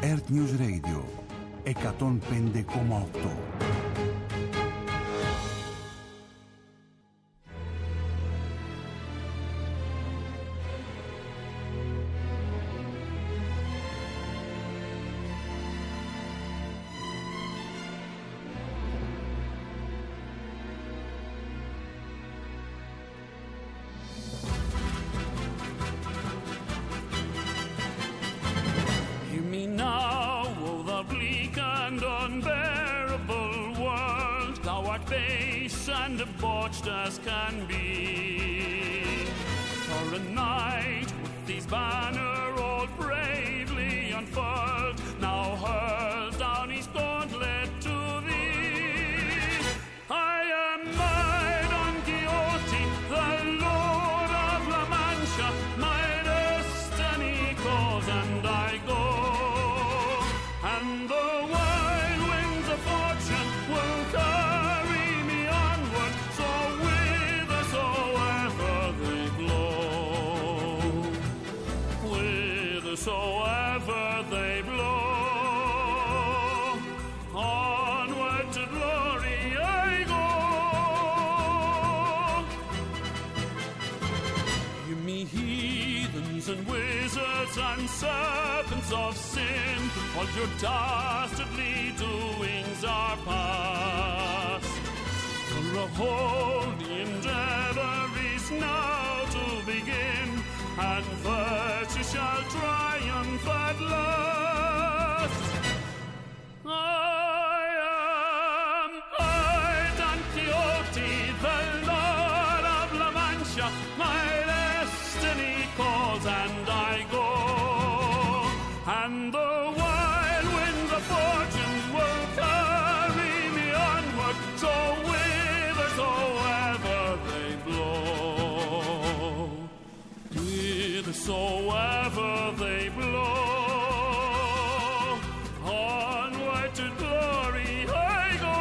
Earth News Radio 105,8. As can be for a night with these banner all bravely unfurled, now hurls down his gauntlet to thee. I am my Don Quixote, the Lord of La Mancha, my destiny calls and I go, and the wild winds of fortune will carry me onward, so whithersoever they blow, onward to glory I go. You me heathens and wizards and serpents of sin, all your dastardly doings are past, for a holy endeavor is now to begin, and virtue shall triumph at last. I, Don Quixote, the Lord of La Mancha, my destiny calls and I go, and the wild winds of fortune will carry me onward, so whithersoever they blow, whithersoever they blow, onward to glory I go.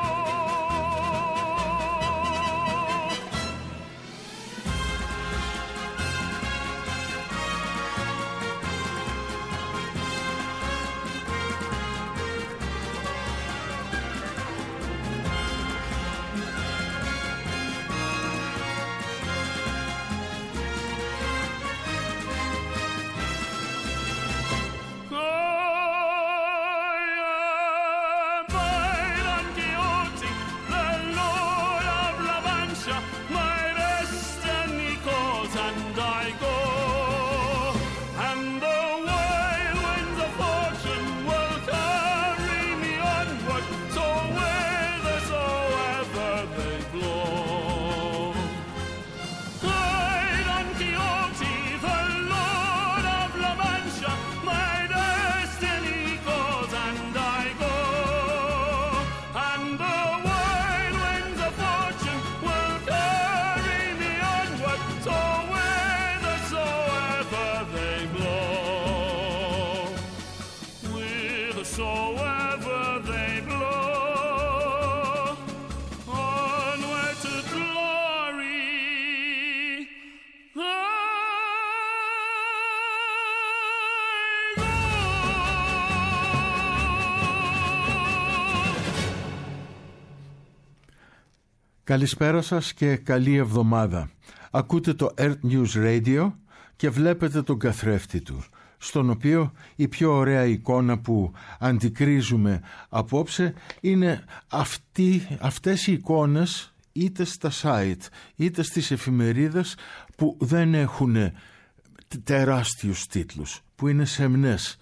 Καλησπέρα σας και καλή εβδομάδα. Ακούτε το Earth News Radio και βλέπετε τον καθρέφτη του, στον οποίο η πιο ωραία εικόνα που αντικρίζουμε απόψε είναι αυτές οι εικόνες είτε στα site είτε στις εφημερίδες που δεν έχουν τεράστιους τίτλους, που είναι σεμνές.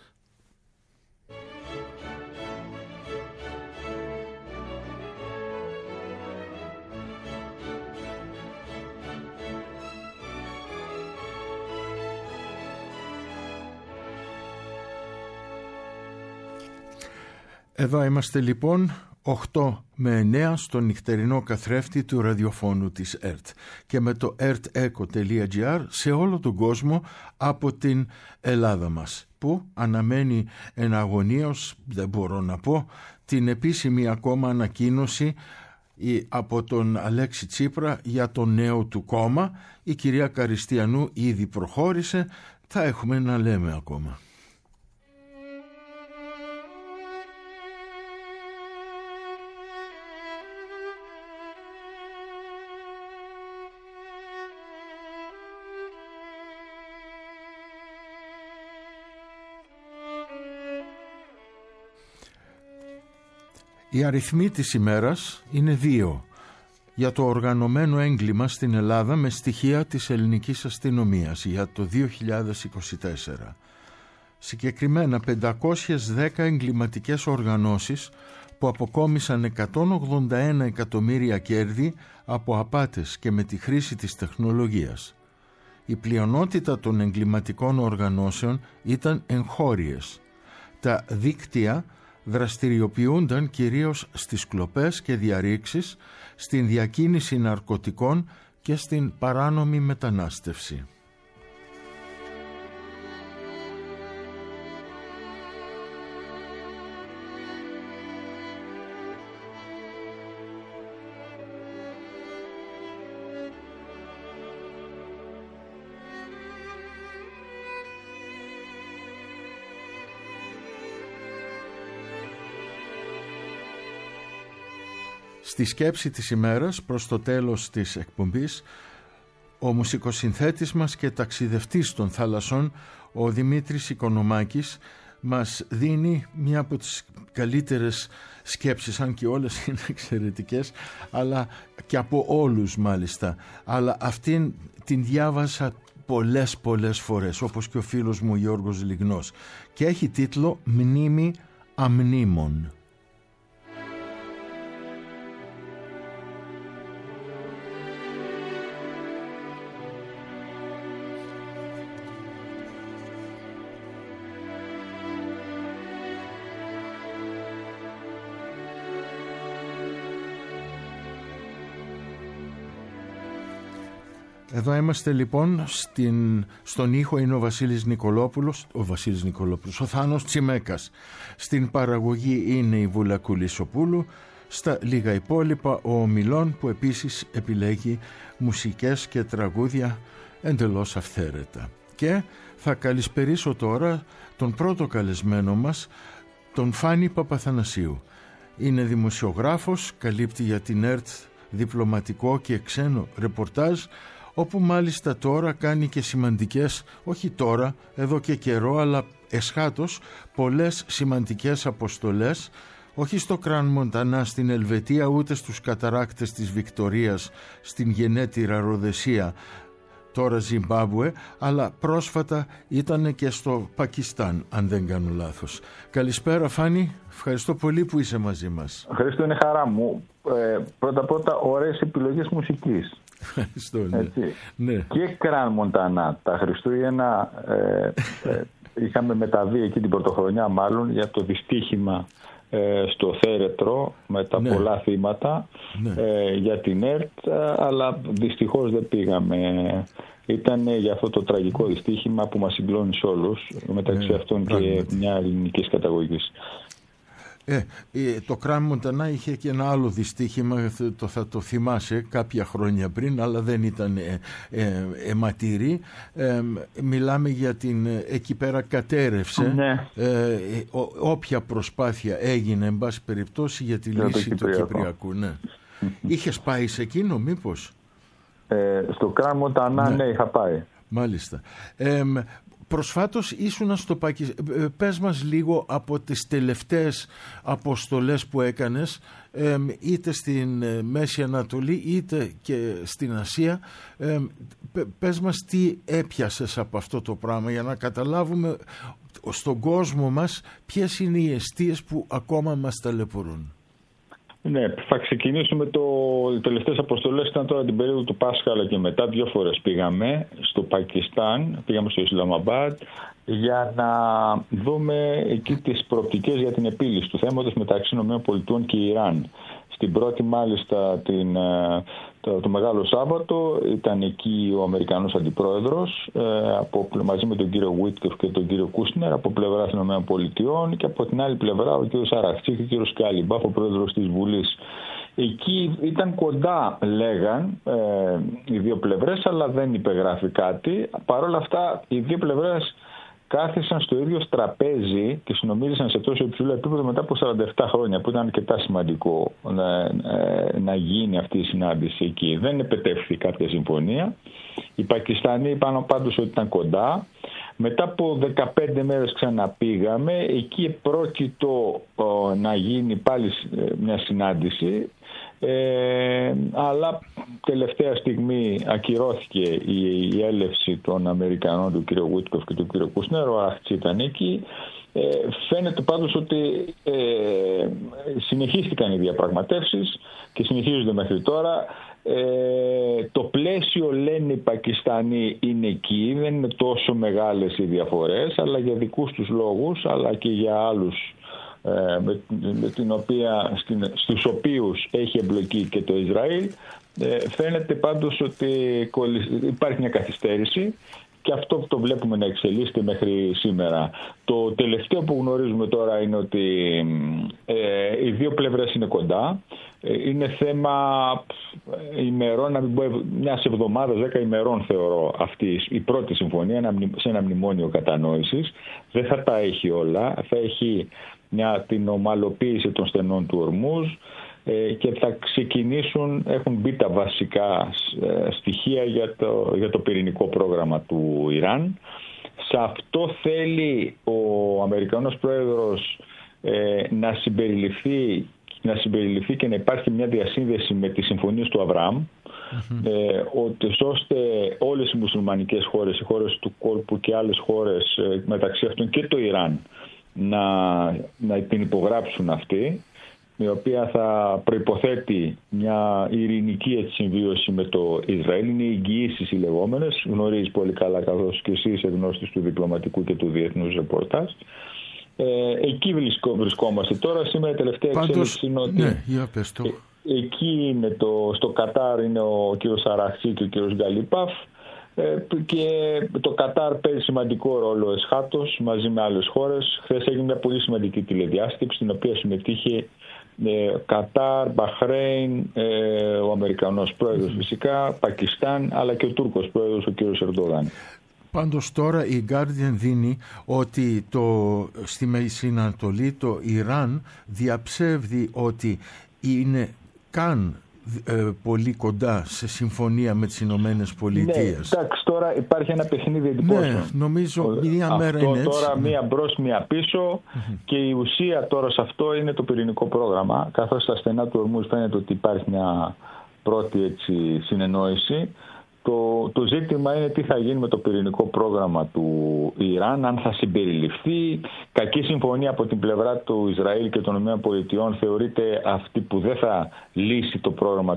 Εδώ είμαστε λοιπόν 8 με 9 στο νυχτερινό καθρέφτη του ραδιοφώνου της ΕΡΤ και με το ertecho.gr σε όλο τον κόσμο από την Ελλάδα μας, που αναμένει εναγωνίως, δεν μπορώ να πω, την επίσημη ακόμα ανακοίνωση από τον Αλέξη Τσίπρα για το νέο του κόμμα. Η κυρία Καριστιανού ήδη προχώρησε, θα έχουμε να λέμε ακόμα. Οι αριθμοί της ημέρας είναι 2 για το οργανωμένο έγκλημα στην Ελλάδα με στοιχεία της ελληνικής αστυνομίας για το 2024. Συγκεκριμένα 510 εγκληματικές οργανώσεις που αποκόμισαν 181 εκατομμύρια κέρδη από απάτες και με τη χρήση της τεχνολογίας. Η πλειονότητα των εγκληματικών οργανώσεων ήταν εγχώριες. Τα δίκτυα δραστηριοποιούνταν κυρίως στις κλοπές και διαρρήξεις, στην διακίνηση ναρκωτικών και στην παράνομη μετανάστευση. Στη σκέψη της ημέρας, προς το τέλος της εκπομπής, ο μουσικοσυνθέτης μας και ταξιδευτής των θάλασσων, ο Δημήτρης Οικονομάκης, μας δίνει μια από τις καλύτερες σκέψεις, αν και όλες είναι εξαιρετικές, αλλά και από όλους μάλιστα. Αλλά αυτήν την διάβασα πολλές φορές, όπως και ο φίλος μου Γιώργος Λιγνός, και έχει τίτλο «Μνήμη αμνήμων». Εδώ είμαστε λοιπόν, στον ήχο είναι ο Βασίλης Νικολόπουλος, ο Θάνος Τσιμέκας. Στην παραγωγή είναι η Βούλα Κουλισοπούλου, στα λίγα υπόλοιπα ο Ομιλών, που επίσης επιλέγει μουσικές και τραγούδια εντελώς αυθαίρετα. Και θα καλησπερίσω τώρα τον πρώτο καλεσμένο μας, τον Φάνη Παπαθανασίου. Είναι δημοσιογράφος, καλύπτει για την ΕΡΤ διπλωματικό και ξένο ρεπορτάζ, όπου μάλιστα τώρα κάνει και σημαντικές, όχι τώρα, εδώ και καιρό, αλλά εσχάτως, πολλές σημαντικές αποστολές, όχι στο Κραν Μοντανά στην Ελβετία, ούτε στους καταράκτες της Βικτορίας στην γενέτειρα Ροδεσία, τώρα Ζιμπάμπουε, αλλά πρόσφατα ήταν και στο Πακιστάν, αν δεν κάνω λάθος. Καλησπέρα Φάνη, ευχαριστώ πολύ που είσαι μαζί μας. Ευχαριστώ, είναι χαρά μου. Πρώτα ωραίες επιλογές μουσικής. Ευχαριστώ, ναι. Και Κραν Μοντανά, τα Χριστούγεννα είχαμε μεταβεί εκεί την πρωτοχρονιά μάλλον για το δυστύχημα στο Θέρετρο με τα πολλά θύματα για την ΕΡΤ, αλλά δυστυχώς δεν πήγαμε. Ήταν για αυτό το τραγικό δυστύχημα που μας συγκλώνησε όλους, μεταξύ αυτών και μια ελληνικής καταγωγής. Το Κραν Μοντανά είχε και ένα άλλο δυστύχημα, θα το θυμάσαι, κάποια χρόνια πριν, αλλά δεν ήταν αιματήρη. Μιλάμε για την, εκεί πέρα κατέρευσε, όποια προσπάθεια έγινε εν πάση περιπτώσει για τη λύση του Κυπριακού. Είχες πάει σε εκείνο μήπως? Στο Κραν Μοντανά ναι, είχα πάει. Μάλιστα. Προσφάτως ήσουνα στο Πακιστάν. Πες μας λίγο από τις τελευταίες αποστολές που έκανες, είτε στην Μέση Ανατολή είτε και στην Ασία. Πες μας τι έπιασες από αυτό το πράγμα, για να καταλάβουμε στον κόσμο μας ποιες είναι οι αιστείες που ακόμα μας ταλαιπωρούν. Ναι, θα ξεκινήσουμε. Οι τελευταίες αποστολές ήταν τώρα την περίοδο του Πάσχα, αλλά και μετά 2 φορές πήγαμε στο Πακιστάν, πήγαμε στο Ισλαμαμπάντ για να δούμε εκεί τις προοπτικές για την επίλυση του θέματος μεταξύ ΗΠΑ και Ιράν. Στην πρώτη μάλιστα το Μεγάλο Σάββατο ήταν εκεί ο Αμερικανός Αντιπρόεδρος μαζί με τον κύριο Βίτκεφ και τον κύριο Κούσνερ από πλευράς των ΗΠΑ, και από την άλλη πλευρά ο κύριος Αραχτσί και ο κύριος Σκάλιμπαφ, ο πρόεδρος της Βουλής. Εκεί ήταν κοντά, λέγαν, οι δύο πλευρές, αλλά δεν υπεγράφει κάτι. Παρ' όλα αυτά οι δύο πλευρές κάθισαν στο ίδιο τραπέζι και συνομίλησαν σε τόσο υψηλό επίπεδο μετά από 47 χρόνια, που ήταν αρκετά σημαντικό να γίνει αυτή η συνάντηση εκεί. Δεν επετεύχθη κάποια συμφωνία. Οι Πακιστανοί είπαν πάντως ότι ήταν κοντά. Μετά από 15 μέρες ξαναπήγαμε, εκεί πρόκειτο να γίνει πάλι μια συνάντηση, αλλά τελευταία στιγμή ακυρώθηκε η έλευση των Αμερικανών, του κ. Βίτκοφ και του κ. Κούσνερ. Ο Αραχτσί ήταν εκεί. Φαίνεται πάντως ότι συνεχίστηκαν οι διαπραγματεύσεις και συνεχίζονται μέχρι τώρα. Το πλαίσιο, λένε οι Πακιστανοί, είναι εκεί, δεν είναι τόσο μεγάλες οι διαφορές, αλλά για δικούς τους λόγους, αλλά και για άλλους στους οποίους έχει εμπλοκή και το Ισραήλ, φαίνεται πάντως ότι υπάρχει μια καθυστέρηση. Και αυτό το βλέπουμε να εξελίσσεται μέχρι σήμερα. Το τελευταίο που γνωρίζουμε τώρα είναι ότι οι δύο πλευρές είναι κοντά. Είναι θέμα ημερών, να μην πω μιας εβδομάδας, 10 ημερών θεωρώ αυτή η πρώτη συμφωνία σε ένα μνημόνιο κατανόησης. Δεν θα τα έχει όλα. Θα έχει την ομαλοποίηση των στενών του Ορμούζ και θα ξεκινήσουν, έχουν μπει τα βασικά στοιχεία για το πυρηνικό πρόγραμμα του Ιράν. Σε αυτό θέλει ο Αμερικανός Πρόεδρος να συμπεριληφθεί και να υπάρχει μια διασύνδεση με τις συμφωνίες του Αβραάμ, ώστε όλες οι μουσουλμανικές χώρες, οι χώρες του κόλπου και άλλες χώρες, μεταξύ αυτών και το Ιράν, να την υπογράψουν αυτή, η οποία θα προϋποθέτει μια ειρηνική συμβίωση με το Ισραήλ. Είναι οι εγγυήσεις οι λεγόμενες, γνωρίζεις πολύ καλά, καθώς και εσύ είσαι γνώστης του διπλωματικού και του διεθνούς ρεπορτάζ. Εκεί βρισκόμαστε τώρα. Σήμερα η τελευταία εξέλιξη είναι ότι εκεί είναι στο Κατάρ είναι ο κ. Αραχτσί και ο κ. Γκαλίπαφ, και το Κατάρ παίζει σημαντικό ρόλο εσχάτως μαζί με άλλες χώρες. Χθες έγινε μια πολύ σημαντική τηλεδιάσκεψη, στην οποία συμμετείχε Κατάρ, Μπαχρέιν, ο Αμερικανός πρόεδρος φυσικά, Πακιστάν, αλλά και ο Τούρκος πρόεδρος, ο κ. Ερντογάν. Πάντως τώρα η Guardian δίνει ότι στη Μέση Ανατολή το Ιράν διαψεύδει ότι είναι καν πολύ κοντά σε συμφωνία με τις Ηνωμένες Πολιτείες. Ναι, εντάξει, τώρα υπάρχει ένα παιχνίδι εντυπώσεων. Ναι, νομίζω μία μέρα είναι έτσι. Τώρα μία μπρος, μία πίσω, και η ουσία τώρα σε αυτό είναι το πυρηνικό πρόγραμμα, καθώς στα στενά του Ορμούζ φαίνεται ότι υπάρχει μια πρώτη συνεννόηση. Το ζήτημα είναι τι θα γίνει με το πυρηνικό πρόγραμμα του Ιράν, αν θα συμπεριληφθεί. Κακή συμφωνία από την πλευρά του Ισραήλ και των ΗΠΑ θεωρείται αυτή που δεν θα λύσει το πρόγραμμα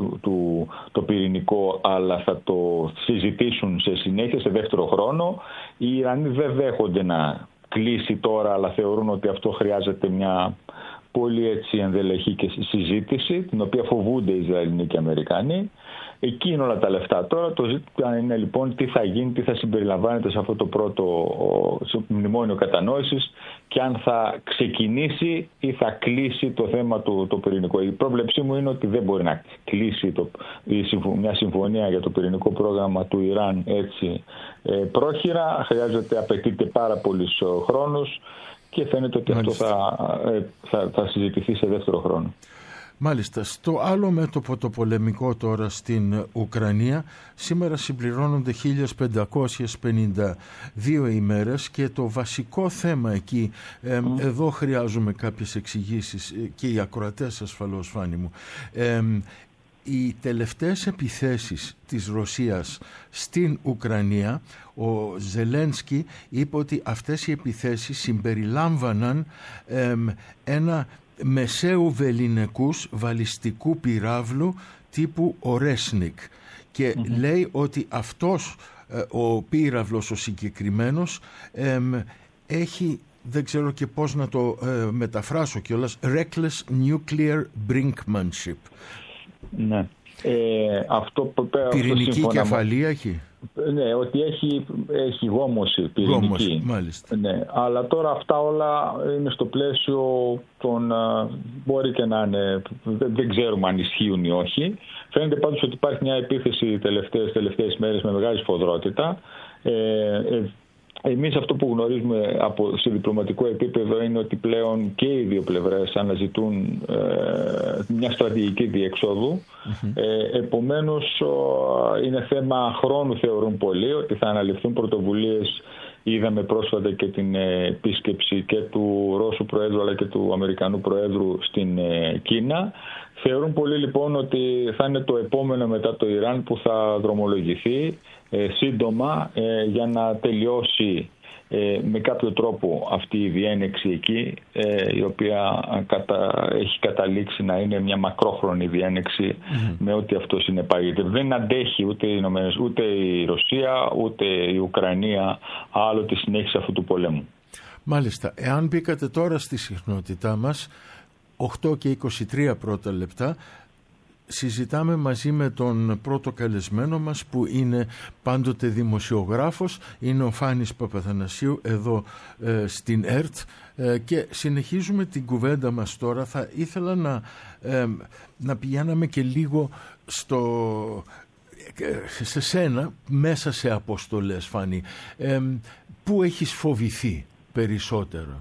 το πυρηνικό, αλλά θα το συζητήσουν σε συνέχεια, σε δεύτερο χρόνο. Οι Ιρανοί δεν δέχονται να κλείσει τώρα, αλλά θεωρούν ότι αυτό χρειάζεται μια πολύ ενδελεχή και συζήτηση, την οποία φοβούνται οι Ισραηλινοί και οι Αμερικανοί. Εκεί είναι όλα τα λεφτά. Τώρα το ζήτημα είναι λοιπόν τι θα γίνει, τι θα συμπεριλαμβάνεται σε αυτό το πρώτο μνημόνιο κατανόησης και αν θα ξεκινήσει ή θα κλείσει το θέμα το πυρηνικό. Η πρόβλεψή μου είναι ότι δεν μπορεί να κλείσει μια συμφωνία για το πυρηνικό πρόγραμμα του Ιράν έτσι πρόχειρα. Απαιτείται πάρα πολύς χρόνος και φαίνεται ότι αυτό θα συζητηθεί σε δεύτερο χρόνο. Μάλιστα. Στο άλλο μέτωπο το πολεμικό τώρα στην Ουκρανία, σήμερα συμπληρώνονται 1552 ημέρες και το βασικό θέμα εκεί, εδώ χρειάζομαι κάποιες εξηγήσεις και οι ακροατές ασφαλώς, Φάνη μου. Οι τελευταίες επιθέσεις της Ρωσίας στην Ουκρανία, ο Ζελένσκι είπε ότι αυτές οι επιθέσεις συμπεριλάμβαναν ένα μεσαίου βεληνικούς βαλιστικού πυράβλου τύπου Ορέσνικ και λέει ότι αυτός ο πύραυλος ο συγκεκριμένος έχει, δεν ξέρω και πώς να το μεταφράσω κιόλας, reckless nuclear brinkmanship. Ναι. Πυρηνική κεφαλία έχει. Ναι, ότι έχει γόμωση πυρηνική. Μάλιστα. Ναι, αλλά τώρα αυτά όλα είναι στο πλαίσιο των... μπορεί και να είναι... Δεν ξέρουμε αν ισχύουν ή όχι. Φαίνεται πάντως ότι υπάρχει μια επίθεση τελευταίες μέρες με μεγάλη σφοδρότητα. Εμείς αυτό που γνωρίζουμε σε διπλωματικό επίπεδο είναι ότι πλέον και οι δύο πλευρές αναζητούν μια στρατηγική διεξόδου. Επομένως είναι θέμα χρόνου, θεωρούν πολλοί, ότι θα αναλυφθούν πρωτοβουλίες Είδαμε πρόσφατα και την επίσκεψη και του Ρώσου Προέδρου αλλά και του Αμερικανού Προέδρου στην Κίνα. Θεωρούν πολλοί λοιπόν ότι θα είναι το επόμενο μετά το Ιράν που θα δρομολογηθεί σύντομα για να τελειώσει με κάποιο τρόπο αυτή η διένεξη εκεί, η οποία έχει καταλήξει να είναι μια μακρόχρονη διένεξη με ό,τι αυτό συνεπάγεται. Δεν αντέχει ούτε η Ρωσία ούτε η Ουκρανία άλλο τη συνέχιση αυτού του πολέμου. Μάλιστα. Εάν μπήκατε τώρα στη συχνότητά μας, 8 και 23 πρώτα λεπτά, συζητάμε μαζί με τον πρώτο καλεσμένο μας που είναι πάντοτε δημοσιογράφος, είναι ο Φάνης Παπαθανασίου εδώ στην ΕΡΤ και συνεχίζουμε την κουβέντα μας τώρα. Θα ήθελα να πηγαίναμε και λίγο σε σένα μέσα σε αποστολές, Φάνη. Πού έχεις φοβηθεί περισσότερο?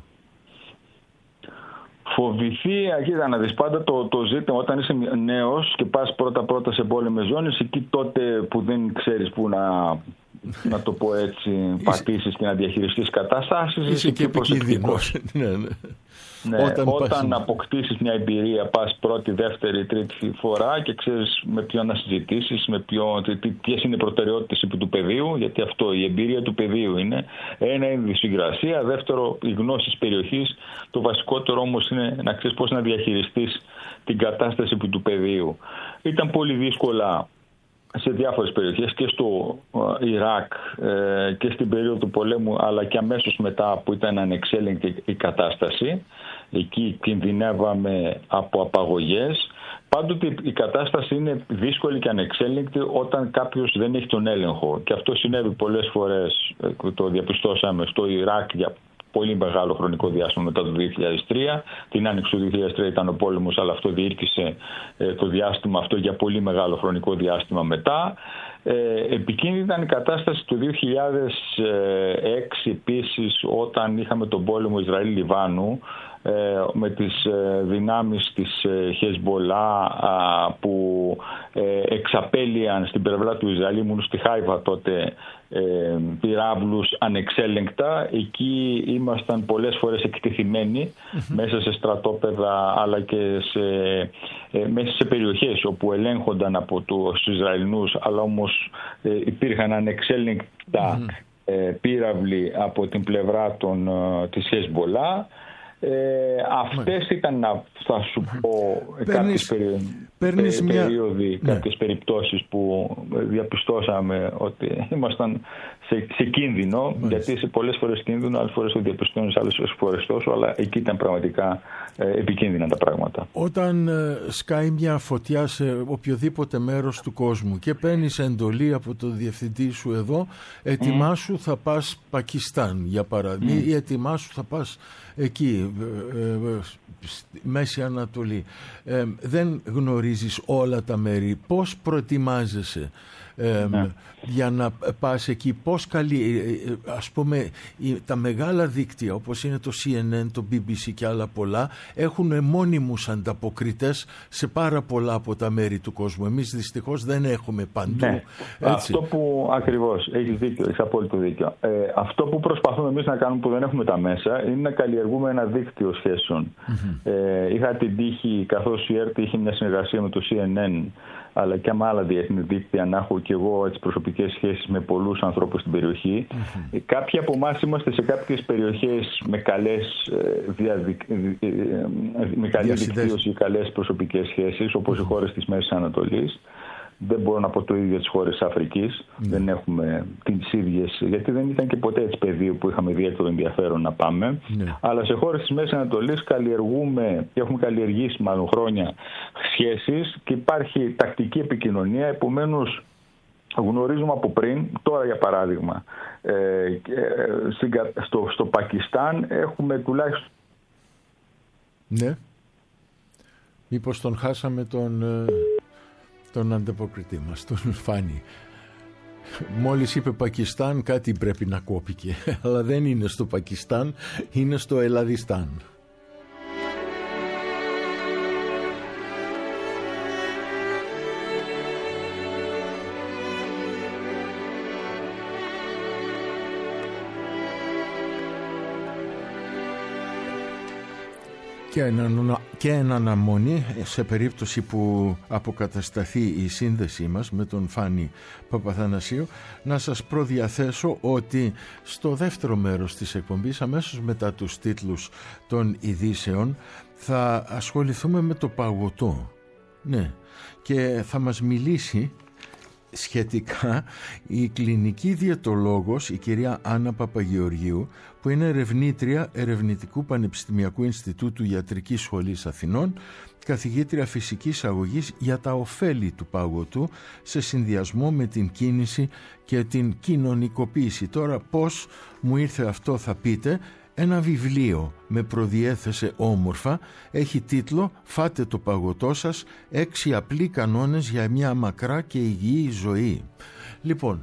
Φοβηθεί, κοίτα να δεις, πάντα το ζήτημα όταν είσαι νέος και πας πρώτα σε πόλεμες ζώνες, εκεί τότε που δεν ξέρεις που να το πω έτσι, πατήσεις και να διαχειριστείς κατάστασεις, είσαι και επικίνδυνος. Ναι, όταν αποκτήσεις μια εμπειρία, πας πρώτη, δεύτερη, τρίτη φορά και ξέρεις με ποιον να συζητήσεις, ποιες είναι οι προτεραιότητες επί του πεδίου, γιατί αυτό, η εμπειρία του πεδίου είναι. Ένα είναι η συγκρασία, δεύτερο η γνώση της περιοχής. Το βασικότερο όμως είναι να ξέρεις πώς να διαχειριστείς την κατάσταση επί του πεδίου. Ήταν πολύ δύσκολα σε διάφορες περιοχές και στο Ιράκ και στην περίοδο του πολέμου, αλλά και αμέσως μετά που ήταν ανεξέλεγκτη η κατάσταση. Εκεί κινδυνεύαμε από απαγωγές. Πάντοτε η κατάσταση είναι δύσκολη και ανεξέλεγκτη όταν κάποιος δεν έχει τον έλεγχο. Και αυτό συνέβη πολλές φορές, το διαπιστώσαμε στο Ιράκ για πολύ μεγάλο χρονικό διάστημα μετά το 2003. Την άνοιξη του 2003 ήταν ο πόλεμος, αλλά αυτό διήρκησε το διάστημα αυτό για πολύ μεγάλο χρονικό διάστημα μετά. Επικίνδυνη ήταν η κατάσταση του 2006 επίσης, όταν είχαμε τον πόλεμο Ισραήλ-Λιβάνου με τις δυνάμεις της Χεσμπολά που εξαπέλυαν στην πλευρά του Ισραήλ. Ήμουν στη Χάιβα τότε, πυράβλους ανεξέλεγκτα. Εκεί ήμασταν πολλές φορές εκτεθειμένοι μέσα σε στρατόπεδα, αλλά και μέσα σε περιοχές όπου ελέγχονταν από τους Ισραηλινούς, αλλά όμως υπήρχαν ανεξέλεγκτα πύραυλοι από την πλευρά της Χεσμπολά. Αυτές ήταν, θα σου πω, κάποιες περίοδοι, κάποιες περιπτώσεις που διαπιστώσαμε ότι ήμασταν σε κίνδυνο, γιατί σε πολλές φορές κίνδυνο, άλλες φορές το διαπιστώνεις, άλλες φορές τόσο, αλλά εκεί ήταν πραγματικά επικίνδυνα τα πράγματα. Όταν σκάει μια φωτιά σε οποιοδήποτε μέρος του κόσμου και παίρνεις εντολή από το διευθυντή σου εδώ, ετοιμάσου θα πας Πακιστάν για παράδειγμα, ή ετοιμάσου θα πας εκεί, Μέση Ανατολή. Δεν γνωρίζεις όλα τα μέρη. Πώς προετοιμάζεσαι για να πας εκεί? Πώς ας πούμε, τα μεγάλα δίκτυα όπως είναι το CNN, το BBC και άλλα πολλά έχουν μόνιμους ανταποκριτές σε πάρα πολλά από τα μέρη του κόσμου. Εμείς δυστυχώς δεν έχουμε παντού. Ναι. Αυτό που ακριβώς, έχεις δίκιο, έχεις απόλυτο δίκιο. Αυτό που προσπαθούμε εμείς να κάνουμε, που δεν έχουμε τα μέσα, είναι να καλλιεργούμε ένα δίκτυο σχέσεων. Είχα την τύχη, καθώς η ΕΡΤ είχε μια συνεργασία με το CNN αλλά και με άλλα διεθνή δίκτυα, να έχω και εγώ προσωπικές σχέσεις με πολλούς ανθρώπους στην περιοχή. Κάποιοι από εμάς είμαστε σε κάποιες περιοχές με καλή δικτύωση, καλές προσωπικές σχέσεις, όπως οι χώρες της Μέσης Ανατολής. Δεν μπορώ να πω το ίδιο για τις χώρες της Αφρικής. Δεν έχουμε τις ίδιες, γιατί δεν ήταν και ποτέ έτσι πεδίο που είχαμε ιδιαίτερο ενδιαφέρον να πάμε. Αλλά σε χώρες της Μέσης Ανατολής καλλιεργούμε και έχουμε καλλιεργήσει μάλλον χρόνια σχέσεις και υπάρχει τακτική επικοινωνία. Επομένως, γνωρίζουμε από πριν. Τώρα για παράδειγμα, στο Πακιστάν έχουμε τουλάχιστον... Ναι. Μήπως τον χάσαμε τον ανταποκριτή μας, τον Φάνη. Μόλις είπε Πακιστάν, κάτι πρέπει να κόπηκε, αλλά δεν είναι στο Πακιστάν, είναι στο Ελλαδιστάν. και εν αναμονή, σε περίπτωση που αποκατασταθεί η σύνδεσή μας με τον Φάνη Παπαθανασίου, να σας προδιαθέσω ότι στο δεύτερο μέρος της εκπομπής, αμέσως μετά τους τίτλους των ειδήσεων, θα ασχοληθούμε με το παγωτό. Ναι, και θα μας μιλήσει σχετικά η κλινική διαιτολόγος, η κυρία Άννα Παπαγεωργίου, που είναι ερευνήτρια Ερευνητικού Πανεπιστημιακού Ινστιτούτου Ιατρικής Σχολής Αθηνών, καθηγήτρια φυσικής αγωγής, για τα ωφέλη του παγωτού σε συνδυασμό με την κίνηση και την κοινωνικοποίηση. Τώρα πώς μου ήρθε αυτό θα πείτε. Ένα βιβλίο με προδιέθεσε όμορφα, έχει τίτλο «Φάτε το παγωτό σας, 6 απλοί κανόνες για μια μακρά και υγιή ζωή». Λοιπόν,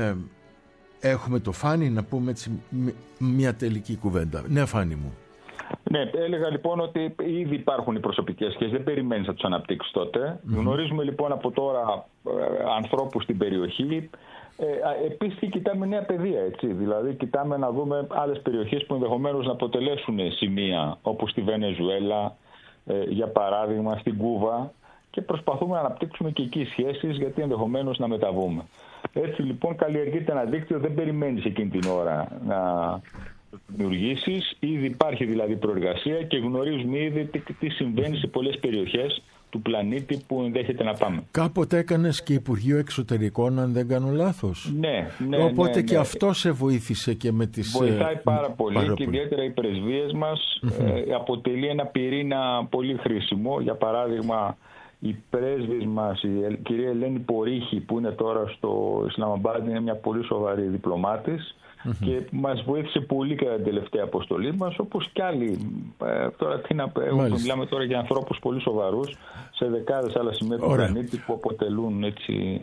έχουμε το Φάνη να πούμε έτσι μια τελική κουβέντα. Ναι, Φάνη μου. Ναι, έλεγα λοιπόν ότι ήδη υπάρχουν οι προσωπικές σχέσεις, δεν περιμένεις να τους αναπτύξεις τότε. Γνωρίζουμε λοιπόν από τώρα ανθρώπους στην περιοχή. Επίσης κοιτάμε νέα πεδία, έτσι. Δηλαδή κοιτάμε να δούμε άλλες περιοχές που ενδεχομένως να αποτελέσουν σημεία, όπως στη Βενεζουέλα, για παράδειγμα, στην Κούβα, και προσπαθούμε να αναπτύξουμε και εκεί σχέσεις, γιατί ενδεχομένως να μεταβούμε. Έτσι λοιπόν καλλιεργείται ένα δίκτυο, δεν περιμένεις εκείνη την ώρα να δημιουργήσεις. Ήδη υπάρχει δηλαδή προεργασία και γνωρίζουμε ήδη τι συμβαίνει σε πολλές περιοχές του πλανήτη που ενδέχεται να πάμε. Κάποτε έκανες και Υπουργείο Εξωτερικών, αν δεν κάνω λάθος. Ναι. Οπότε και αυτό σε βοήθησε και με τις... Βοηθάει πάρα πολύ και ιδιαίτερα οι πρεσβείες μας. Αποτελεί ένα πυρήνα πολύ χρήσιμο. Για παράδειγμα, η πρέσβης μας, η κυρία Ελένη Πορίχη, που είναι τώρα στο Ισλαμαμπάντ, είναι μια πολύ σοβαρή διπλωμάτης και μας βοήθησε πολύ κατά την τελευταία αποστολή μας, όπως κι άλλοι. Τώρα τι να πω, μιλάμε τώρα για ανθρώπους πολύ σοβαρούς σε δεκάδες άλλα σημεία του πλανήτη που αποτελούν έτσι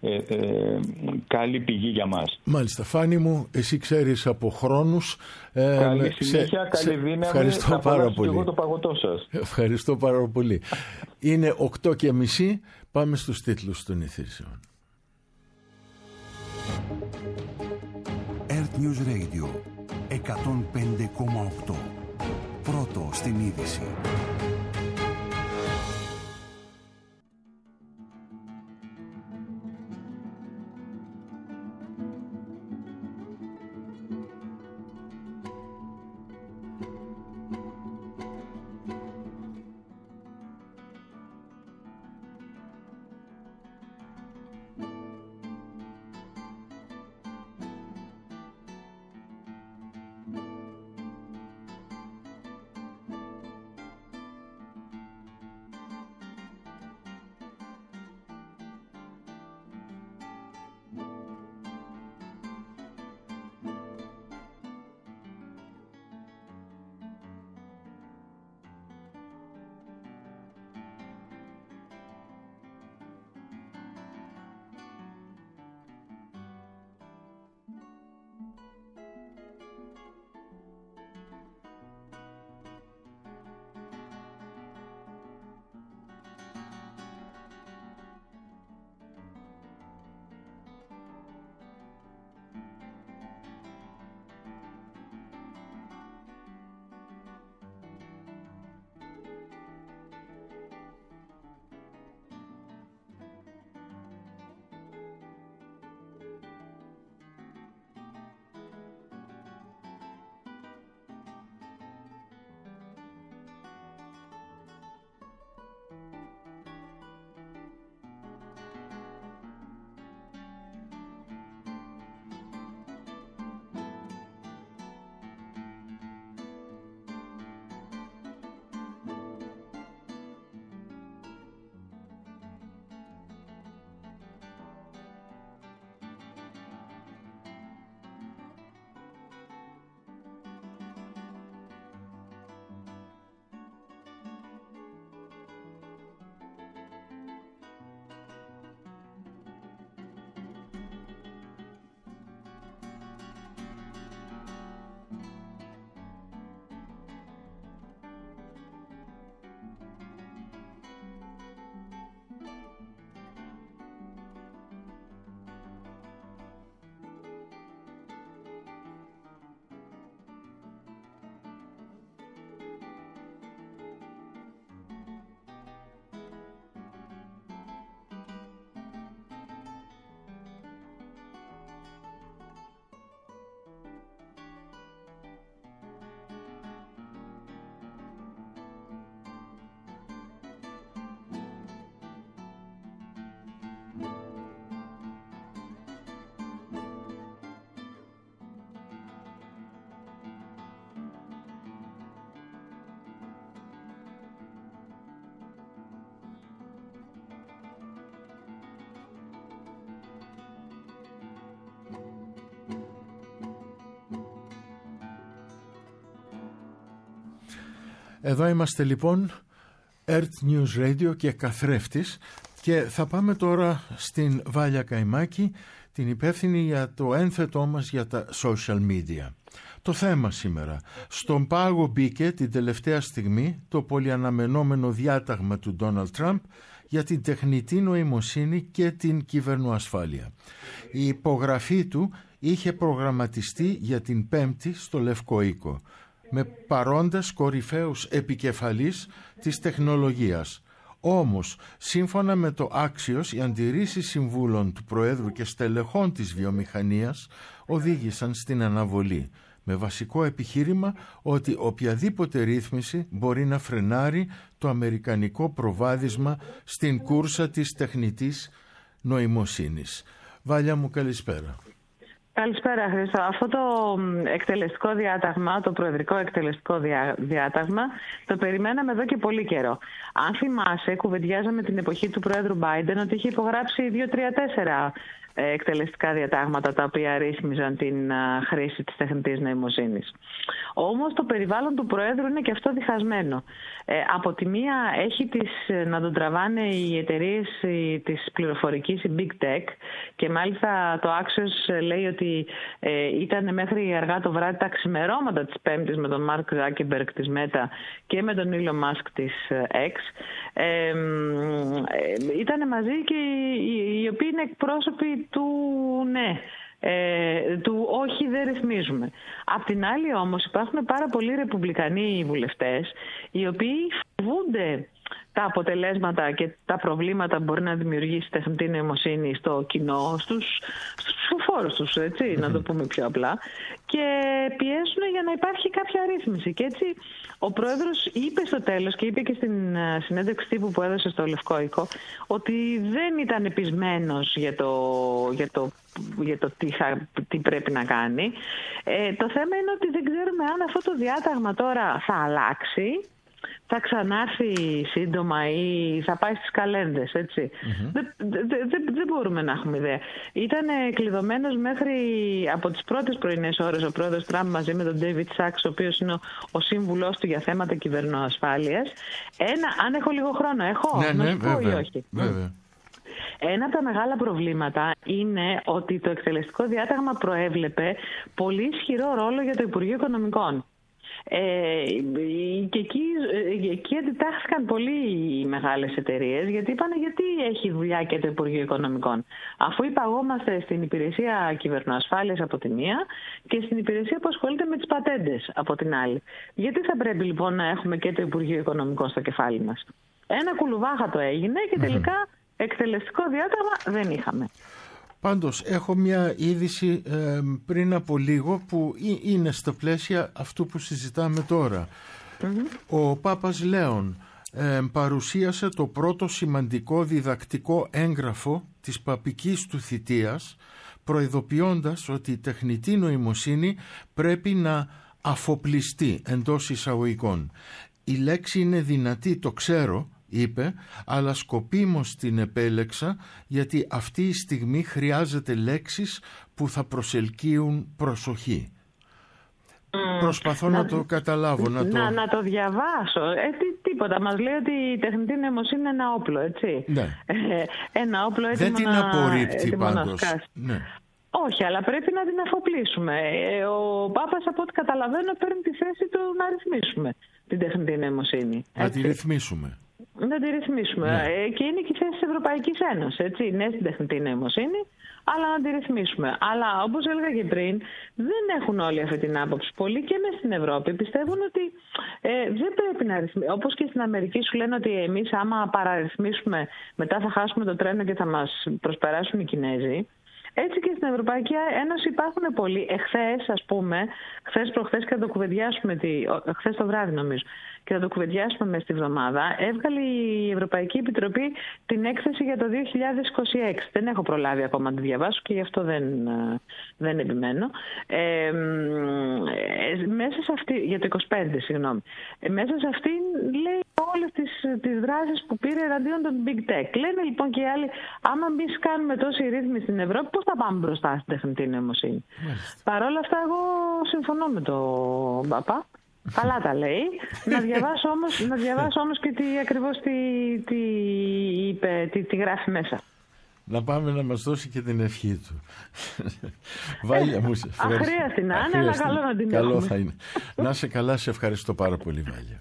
καλή πηγή για μας. Μάλιστα. Φάνη μου, εσύ ξέρεις από χρόνους. Καλή συνέχεια, καλή δύναμη. Ευχαριστώ πάρα πολύ. Και εγώ το παγωτό σας. Ευχαριστώ πάρα πολύ. Είναι 8:30. Πάμε στους τίτλους των ειδήσεων. Earth News Radio 105,8. Πρώτο στην είδηση. Εδώ είμαστε λοιπόν, Earth News Radio και καθρέφτης, και θα πάμε τώρα στην Βάλια Καϊμάκη, την υπεύθυνη για το ένθετό μας για τα social media. Το θέμα σήμερα: στον πάγο μπήκε την τελευταία στιγμή το πολυαναμενόμενο διάταγμα του Ντόναλντ Τραμπ για την τεχνητή νοημοσύνη και την κυβερνοασφάλεια. Η υπογραφή του είχε προγραμματιστεί για την Πέμπτη στο Λευκό Οίκο, με παρόντες κορυφαίους επικεφαλής της τεχνολογίας. Όμως, σύμφωνα με το Axios, οι αντιρρήσεις συμβούλων του Προέδρου και στελεχών της βιομηχανίας οδήγησαν στην αναβολή, με βασικό επιχείρημα ότι οποιαδήποτε ρύθμιση μπορεί να φρενάρει το αμερικανικό προβάδισμα στην κούρσα της τεχνητής νοημοσύνης. Βάλια μου, καλησπέρα. Καλησπέρα, Χρήστο. Αυτό το εκτελεστικό διάταγμα, το προεδρικό εκτελεστικό διάταγμα, το περιμέναμε εδώ και πολύ καιρό. Αν θυμάσαι, κουβεντιάζαμε την εποχή του Πρόεδρου Biden ότι είχε υπογράψει 2-3-4 εκτελεστικά διατάγματα τα οποία ρύθμιζαν την χρήση της τεχνητής νοημοσύνης. Όμως το περιβάλλον του Προέδρου είναι και αυτό διχασμένο. Από τη μία έχει να τον τραβάνε οι εταιρείες της πληροφορικής, η Big Tech, και μάλιστα το Axios λέει ότι ήταν μέχρι αργά το βράδυ τα ξημερώματα της Πέμπτης με τον Mark Zuckerberg της Meta και με τον Elon Musk της X. Ήταν μαζί και οι οποίοι είναι εκπρόσωποι του ναι, του όχι, δεν ρυθμίζουμε. Απ' την άλλη όμως υπάρχουν πάρα πολλοί ρεπουμπλικανοί βουλευτές οι οποίοι φοβούνται τα αποτελέσματα και τα προβλήματα που μπορεί να δημιουργήσει η τεχνητή νοημοσύνη στο κοινό, στους ψηφοφόρους τους, έτσι, να το πούμε πιο απλά, και πιέζουν για να υπάρχει κάποια ρύθμιση. Και έτσι ο πρόεδρος είπε στο τέλος, και είπε και στην συνέντευξη τύπου που έδωσε στο Λευκό Οίκο, ότι δεν ήταν πεισμένος για το τι πρέπει να κάνει. Το θέμα είναι ότι δεν ξέρουμε αν αυτό το διάταγμα τώρα θα αλλάξει, θα ξανάρθει σύντομα ή θα πάει στις καλένδες, έτσι. Δεν μπορούμε να έχουμε ιδέα. Ήταν κλειδωμένος μέχρι από τις πρώτες πρωινές ώρες ο πρόεδρος Τραμπ μαζί με τον David Sachs, ο οποίος είναι ο σύμβουλός του για θέματα κυβερνοασφάλειας. Αν έχω λίγο χρόνο, να σου πω ή όχι? Βέβαια. Ένα από τα μεγάλα προβλήματα είναι ότι το εκτελεστικό διάταγμα προέβλεπε πολύ ισχυρό ρόλο για το Υπουργείο Οικονομικών. Και εκεί αντιτάχθηκαν πολύ οι μεγάλες εταιρείες, γιατί είπανε γιατί έχει δουλειά και το Υπουργείο Οικονομικών, αφού υπαγόμαστε στην υπηρεσία κυβερνοασφάλειας από τη μία και στην υπηρεσία που ασχολείται με τις πατέντες από την άλλη. Γιατί θα πρέπει λοιπόν να έχουμε και το Υπουργείο Οικονομικών στο κεφάλι μας? Ένα κουλουβάχατο έγινε και τελικά εκτελεστικό διάταγμα δεν είχαμε. Πάντως έχω μια είδηση πριν από λίγο που είναι στα πλαίσια αυτού που συζητάμε τώρα. Ο Πάπας Λέων παρουσίασε το πρώτο σημαντικό διδακτικό έγγραφο της παπικής του θητείας, προειδοποιώντας ότι η τεχνητή νοημοσύνη πρέπει να αφοπλιστεί εντός εισαγωγικών. Η λέξη είναι δυνατή, το ξέρω, είπε, αλλά σκοπίμως την επέλεξα γιατί αυτή η στιγμή χρειάζεται λέξεις που θα προσελκύουν προσοχή. Προσπαθώ να το καταλάβω. Να το διαβάσω. Τίποτα. Μας λέει ότι η τεχνητή νοημοσύνη είναι ένα όπλο, έτσι. Ναι. Ένα όπλο έτοιμο. Δεν την απορρίπτει πάντως. Ναι. Όχι, αλλά πρέπει να την αφοπλίσουμε. Ο Πάπας, από ό,τι καταλαβαίνω, παίρνει τη θέση του να ρυθμίσουμε την τεχνητή νοημοσύνη. Να τη ρυθμίσουμε. Να τη ρυθμίσουμε. Ναι. Και είναι και η θέση της Ευρωπαϊκής Ένωσης, έτσι. Ναι, στην τεχνητή νοημοσύνη, αλλά να τη ρυθμίσουμε. Αλλά όπως έλεγα και πριν, δεν έχουν όλοι αυτή την άποψη. Πολλοί και μες στην Ευρώπη πιστεύουν ότι δεν πρέπει να ρυθμίσουμε. Όπως και στην Αμερική σου λένε ότι εμείς άμα παραρρυθμίσουμε, μετά θα χάσουμε το τρένο και θα μας προσπεράσουν οι Κινέζοι. Έτσι και στην Ευρωπαϊκή Ένωση υπάρχουν πολλοί. Χθες προχθές και θα το κουβεντιάσουμε, χθες το βράδυ νομίζω, και θα το κουβεντιάσουμε μες τη βδομάδα, έβγαλε η Ευρωπαϊκή Επιτροπή την έκθεση για το 2026. Δεν έχω προλάβει ακόμα να τη διαβάσω και γι' αυτό δεν επιμένω. Μέσα σε αυτή, για το 25, συγγνώμη. Μέσα σε αυτή λέει όλες τις δράσεις που πήρε εναντίον των Big Tech. Λένε λοιπόν και οι άλλοι, άμα εμείς κάνουμε τόση ρύθμιση στην Ευρώπη, πώς θα πάμε μπροστά στην τεχνητή νοημοσύνη? Παρ' όλα αυτά, εγώ συμφωνώ με τον Παπά. Καλά τα λέει. Να διαβάσω όμως και ακριβώς τι γράφει μέσα. Να πάμε να μας δώσει και την ευχή του. Βάλια μου, αχρίαστη να είναι, αλλά καλό να την καλό έχουμε. θα είναι. Να είσαι καλά, σε ευχαριστώ πάρα πολύ, Βάλια.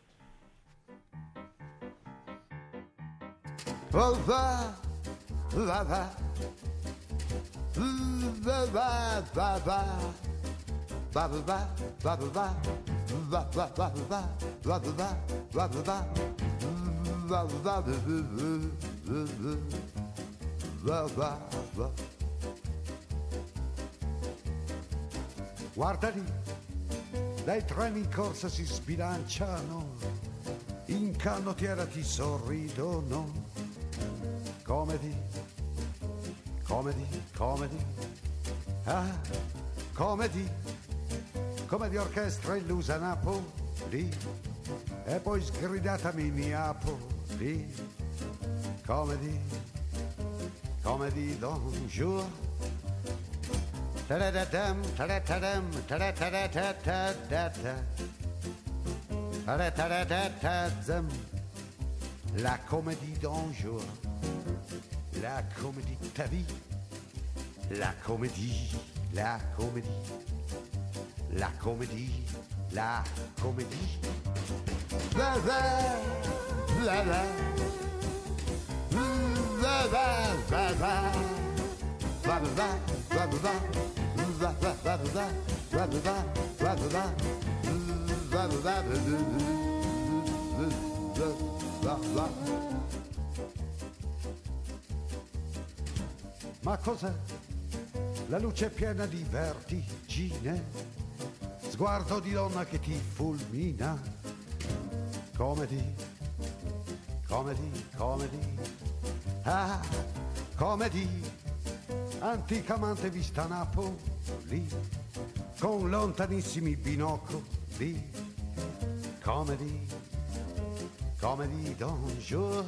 Guarda lì, dai treni in corsa si sbilanciano, in canottiera ti sorridono. Comedy, comedy, comedy, ah, comedy, comedy orchestra illusa Napoli, e poi sgridatami Neapoli. Comedy, comedy don't you? Ta-da-da-dum, ta-da-da-dum, ta-da-da-da-da-da-da. Ta-da-da-da-da-da-dum. La comédie d'un jour, la comédie de ta vie, la comédie, la comédie, la comédie, la comédie. La la, la la, la la, la la, la la, la la. Ma cos'è? La luce piena di vertigine, sguardo di donna che ti fulmina. Comedy, comedy, comedy, ah, comedy. Antica amante vista a Napoli, con lontanissimi binocoli. Comedy, comedy d'un jour.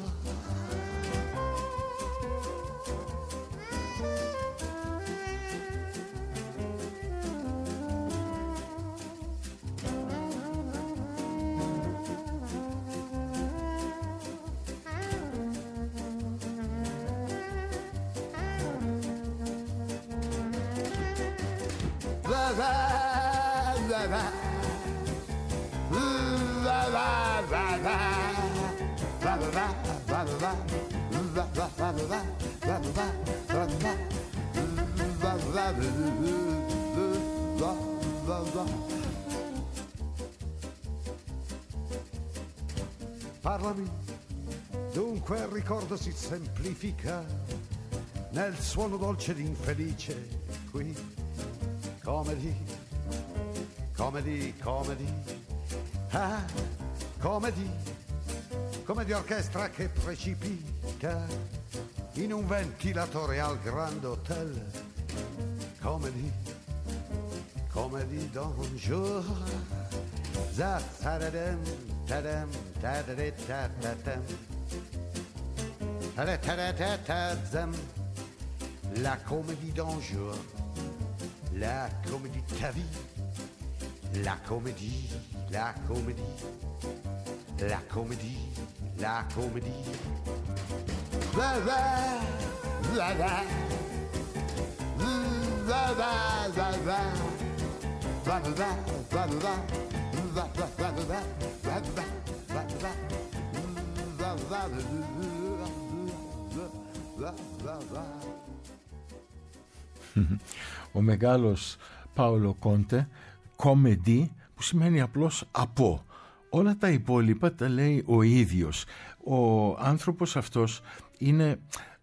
Parlami, dunque il ricordo si semplifica nel suono dolce ed infelice qui. Comedy, comedy, comedy, ah, comedy, comedy orchestra che precipita in un ventilatore al Grand Hotel. Comedy, comedy d'un jour. Za-ta-da-dum, ta-dum, ta-da-da-ta-ta-dum, ta-da-ta-da-ta-ta-dum. La comédie d'un jour, la comédie de ta vie, la comédie, la comédie, la comédie, la comédie. La la, la la, la la, la la, la la, la la. Ο μεγάλος Πάολο Κόντε, comedy, που σημαίνει απλώς από. Όλα τα υπόλοιπα τα λέει ο ίδιος. Ο άνθρωπος αυτός είναι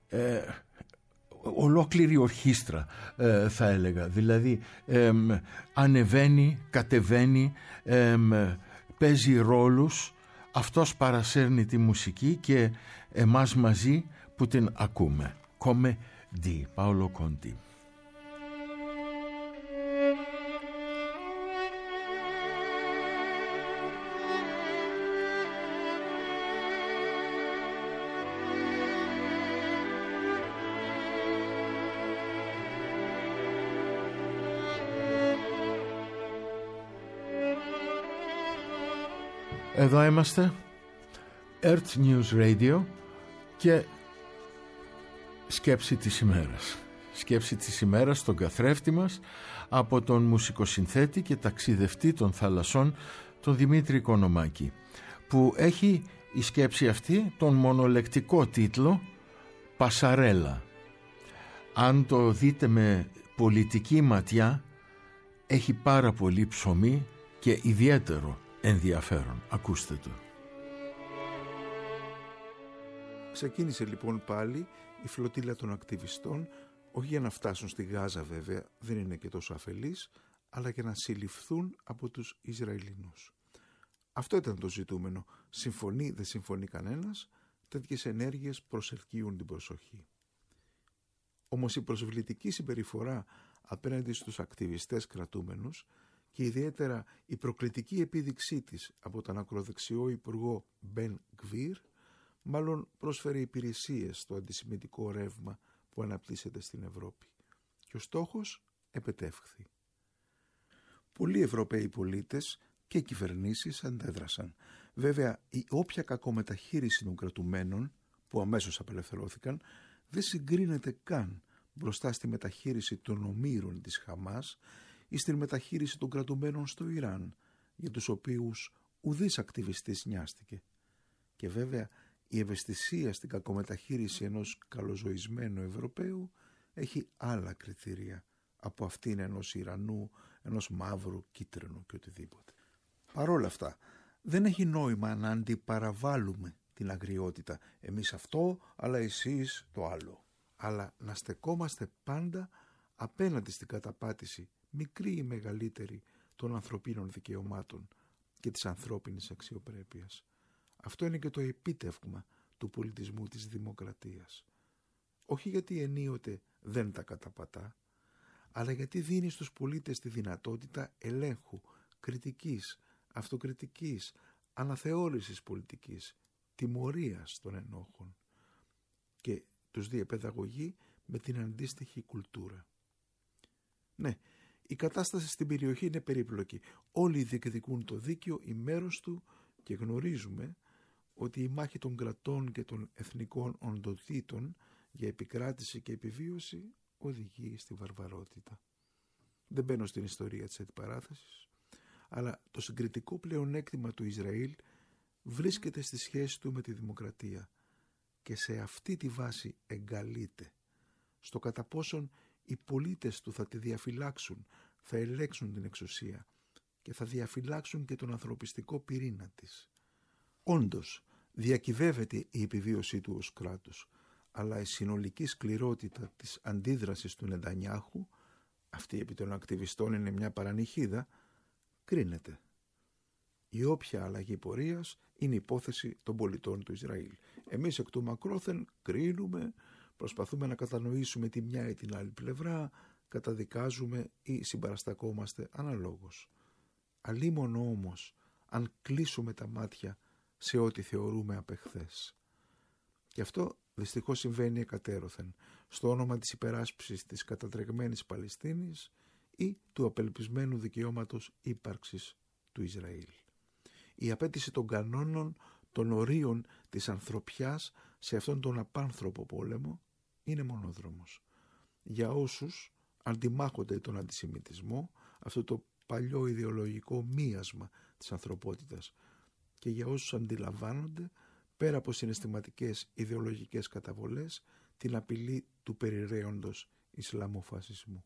ολόκληρη ορχήστρα, θα έλεγα. Δηλαδή ανεβαίνει, κατεβαίνει, παίζει ρόλους, αυτός παρασέρνει τη μουσική και εμάς μαζί που την ακούμε. Comedy, Πάολο Κόντι. Εδώ είμαστε, Earth News Radio και σκέψη της ημέρας. Σκέψη της ημέρας στον καθρέφτη μας από τον μουσικοσυνθέτη και ταξιδευτή των θαλασσών, τον Δημήτρη Οικονομάκη, που έχει η σκέψη αυτή τον μονολεκτικό τίτλο «Πασαρέλα». Αν το δείτε με πολιτική ματιά, έχει πάρα πολύ ψωμί και ιδιαίτερο ενδιαφέρον. Ακούστε το. Ξεκίνησε λοιπόν πάλι η φλωτίλα των ακτιβιστών, όχι για να φτάσουν στη Γάζα βέβαια, δεν είναι και τόσο αφελείς, αλλά για να συλληφθούν από τους Ισραηλινούς. Αυτό ήταν το ζητούμενο. Συμφωνεί, δεν συμφωνεί κανένας, τέτοιες ενέργειες προσελκύουν την προσοχή. Όμως η προσβλητική συμπεριφορά απέναντι στους ακτιβιστές κρατούμενους και ιδιαίτερα η προκλητική επίδειξή της από τον ακροδεξιό υπουργό Μπεν Γκβίρ μάλλον πρόσφερε υπηρεσίες στο αντισημιτικό ρεύμα που αναπτύσσεται στην Ευρώπη. Και ο στόχος επετεύχθη. Πολλοί Ευρωπαίοι πολίτες και κυβερνήσεις αντέδρασαν. Βέβαια, η όποια κακομεταχείριση των κρατουμένων, που αμέσως απελευθερώθηκαν, δεν συγκρίνεται καν μπροστά στη μεταχείριση των ομήρων της Χαμάς ή στη μεταχείριση των κρατουμένων στο Ιράν, για τους οποίους ουδής ακτιβιστής νοιάστηκε. Και βέβαια, η ευαισθησία στην κακομεταχείριση ενός καλοζωισμένου Ευρωπαίου έχει άλλα κριτήρια από αυτήν ενός Ιρανού, ενός μαύρου, κίτρινου και οτιδήποτε. Παρόλα αυτά, δεν έχει νόημα να αντιπαραβάλλουμε την αγριότητα. Εμείς αυτό, αλλά εσείς το άλλο. Αλλά να στεκόμαστε πάντα απέναντι στην καταπάτηση, μικρή ή μεγαλύτερη, των ανθρωπίνων δικαιωμάτων και της ανθρώπινης αξιοπρέπειας. Αυτό είναι και το επίτευγμα του πολιτισμού της δημοκρατίας. Όχι γιατί ενίοτε δεν τα καταπατά, αλλά γιατί δίνει στους πολίτες τη δυνατότητα ελέγχου, κριτικής, αυτοκριτικής, αναθεώρησης πολιτικής, τιμωρίας των ενόχων και τους διεπαιδαγωγεί με την αντίστοιχη κουλτούρα. Ναι, η κατάσταση στην περιοχή είναι περίπλοκη. Όλοι διεκδικούν το δίκαιο ή μέρος του και γνωρίζουμε ότι η μάχη των κρατών και των εθνικών οντοτήτων για επικράτηση και επιβίωση οδηγεί στη βαρβαρότητα. Δεν μπαίνω στην ιστορία της αντιπαράθεσης, αλλά το συγκριτικό πλεονέκτημα του Ισραήλ βρίσκεται στη σχέση του με τη δημοκρατία και σε αυτή τη βάση εγκαλείται, στο κατά πόσον οι πολίτες του θα τη διαφυλάξουν, θα ελέγξουν την εξουσία και θα διαφυλάξουν και τον ανθρωπιστικό πυρήνα της. Όντως, διακυβεύεται η επιβίωσή του ως κράτος, αλλά η συνολική σκληρότητα της αντίδρασης του Νετανιάχου, αυτή επί των ακτιβιστών είναι μια παρανυχίδα, κρίνεται. Η όποια αλλαγή πορείας είναι υπόθεση των πολιτών του Ισραήλ. Εμείς εκ του μακρόθεν κρίνουμε, προσπαθούμε να κατανοήσουμε τη μια ή την άλλη πλευρά, καταδικάζουμε ή συμπαραστακόμαστε αναλόγως. Αλίμονο όμως αν κλείσουμε τα μάτια σε ό,τι θεωρούμε απεχθές. Και αυτό δυστυχώς συμβαίνει εκατέρωθεν, στο όνομα της υπεράσπισης της κατατρεγμένης Παλαιστίνης ή του απελπισμένου δικαιώματος ύπαρξης του Ισραήλ. Η απέτηση των κανόνων, των ορίων της ανθρωπιάς σε αυτόν τον απάνθρωπο πόλεμο είναι μονόδρομος. Για όσους αντιμάχονται τον αντισημιτισμό, αυτό το παλιό ιδεολογικό μίασμα της ανθρωπότητας, και για όσους αντιλαμβάνονται, πέρα από συναισθηματικές ιδεολογικές καταβολές, την απειλή του περιραίοντος Ισλαμοφασισμού.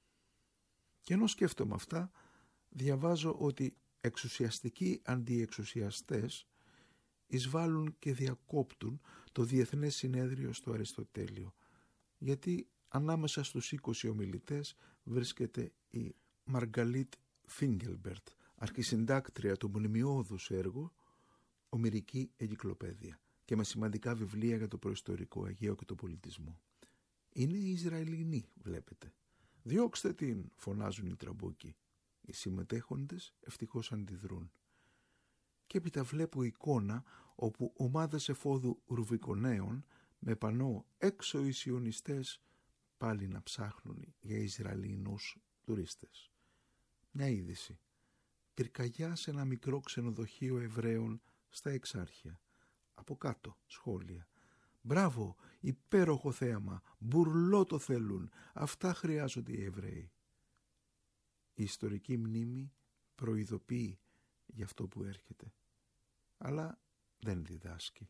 Και ενώ σκέφτομαι αυτά, διαβάζω ότι εξουσιαστικοί αντιεξουσιαστές εισβάλλουν και διακόπτουν το Διεθνές Συνέδριο στο Αριστοτέλειο, γιατί ανάμεσα στους 20 ομιλητές βρίσκεται η Μαργκαλίτ Φίγγελμπερτ, αρχισυντάκτρια του μονιμιώδους έργου Ομηρική Εγκυκλοπαίδεια και με σημαντικά βιβλία για το προϊστορικό Αιγαίο και το πολιτισμό. Είναι οι Ισραηλινοί, βλέπετε. «Διώξτε την», φωνάζουν οι τραμπούκοι. Οι συμμετέχοντες ευτυχώς αντιδρούν. Και έπειτα βλέπω εικόνα όπου ομάδες εφόδου Ρουβικονέων με πανό «Έξω οι Σιωνιστές» πάλι να ψάχνουν για Ισραηλινούς τουρίστες. Μια είδηση. πυρκαγιά σε ένα μικρό ξενοδοχείο Εβραίων στα Εξάρχεια. Από κάτω σχόλια. Μπράβο, υπέροχο θέαμα, μπουρλό το θέλουν, αυτά χρειάζονται οι Εβραίοι. Η ιστορική μνήμη προειδοποιεί για αυτό που έρχεται, αλλά δεν διδάσκει.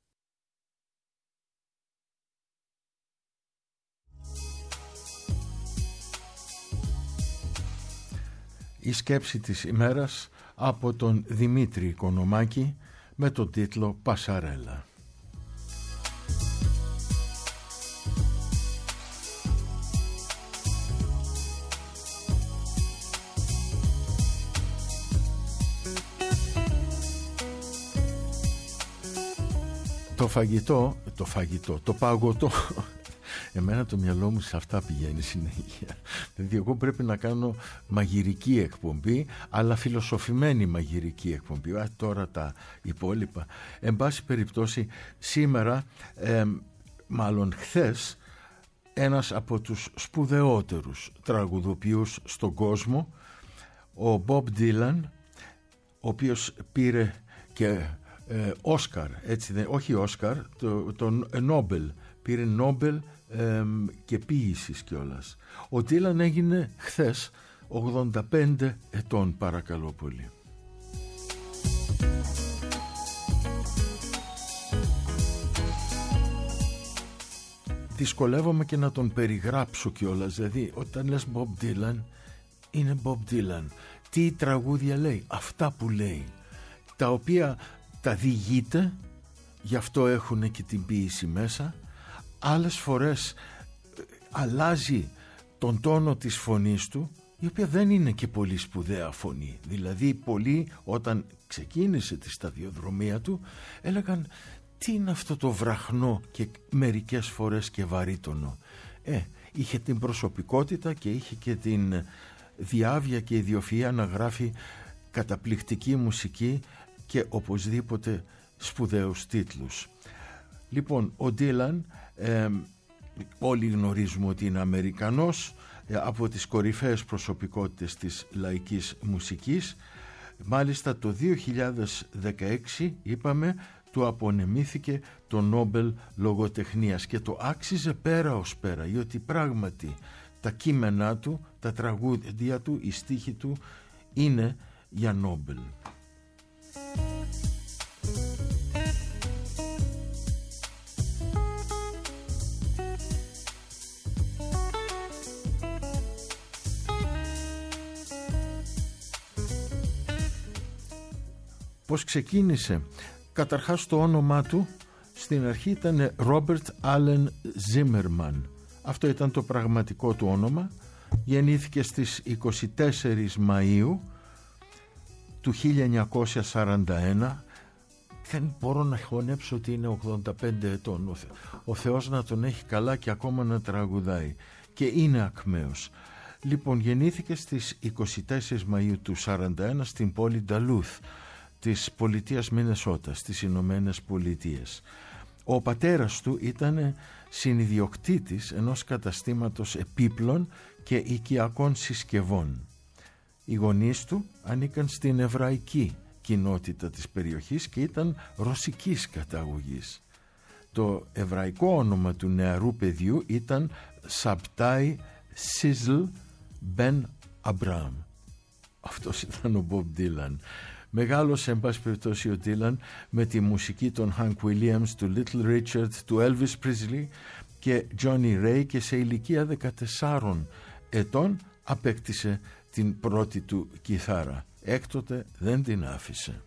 Η σκέψη της ημέρας από τον Δημήτρη Οικονομάκη με τον τίτλο «Πασαρέλα». Το παγωτό. Εμένα το μυαλό μου σε αυτά πηγαίνει συνέχεια. Δηλαδή εγώ πρέπει να κάνω μαγειρική εκπομπή, αλλά φιλοσοφημένη μαγειρική εκπομπή. Τώρα τα υπόλοιπα. Εν πάση περιπτώσει, σήμερα, μάλλον χθες, ένας από τους σπουδαιότερους τραγουδοποιούς στον κόσμο, ο Bob Dylan, ο οποίος πήρε και Όσκαρ, όχι Όσκαρ, τον Νόμπελ, πήρε Νόμπελ και ποίησης κιόλας. Ο Ντίλαν έγινε χθες 85 ετών, παρακαλώ πολύ. Δυσκολεύομαι και να τον περιγράψω κιόλας, δηλαδή όταν λες Bob Dylan, είναι Bob Dylan. Τι τραγούδια λέει, αυτά που λέει, τα οποία τα διηγείται, γι' αυτό έχουν και την ποίηση μέσα. Άλλες φορές αλλάζει τον τόνο της φωνής του, η οποία δεν είναι και πολύ σπουδαία φωνή. Δηλαδή πολλοί όταν ξεκίνησε τη σταδιοδρομία του έλεγαν τι είναι αυτό το βραχνό και μερικές φορές και βαρύτονο. Είχε την προσωπικότητα και είχε και την διάβια και ιδιοφυΐα να γράφει καταπληκτική μουσική και οπωσδήποτε σπουδαίους τίτλους. Λοιπόν, ο Ντίλαν, όλοι γνωρίζουμε ότι είναι Αμερικανός, από τις κορυφαίες προσωπικότητες της λαϊκής μουσικής. Μάλιστα το 2016 είπαμε του απονεμήθηκε το Νόμπελ Λογοτεχνίας και το άξιζε πέρα ως πέρα, διότι πράγματι τα κείμενά του, τα τραγούδια του, οι στίχοι του είναι για Νόμπελ. Πώς ξεκίνησε? Καταρχάς το όνομά του στην αρχή ήταν Robert Allen Zimmerman. Αυτό ήταν το πραγματικό του όνομα. Γεννήθηκε στις 24 Μαΐου του 1941. Δεν μπορώ να χωνέψω ότι είναι 85 ετών. Ο Θεός να τον έχει καλά και ακόμα να τραγουδάει. Και είναι ακμαίος. Λοιπόν, γεννήθηκε στις 24 Μαΐου του 1941 στην πόλη Νταλούθ της πολιτείας Μινεσότα στις Ηνωμένες Πολιτείες. Ο πατέρας του ήταν συνιδιοκτήτης ενός καταστήματος επίπλων και οικιακών συσκευών. Οι γονείς του ανήκαν στην εβραϊκή κοινότητα της περιοχής και ήταν ρωσικής καταγωγής. Το εβραϊκό όνομα του νεαρού παιδιού ήταν Σαμπτάι Σίζλ Μπεν Αμπραάμ. Αυτός ήταν ο Bob Dylan. Μεγάλωσε εν πάση περιπτώσει ο Dylan με τη μουσική των Hank Williams, του Little Richard, του Elvis Presley και Johnny Ray, και σε ηλικία 14 ετών απέκτησε την πρώτη του κιθάρα. Έκτοτε δεν την άφησε.